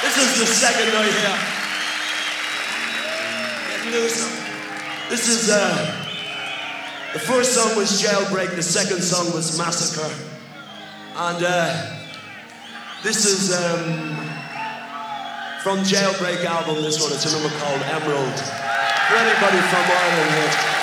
This is the second night here. Getting loose. This is, the first song was Jailbreak, the second song was Massacre. And this is from Jailbreak album, this one. It's a number called Emerald. For anybody from Ireland here.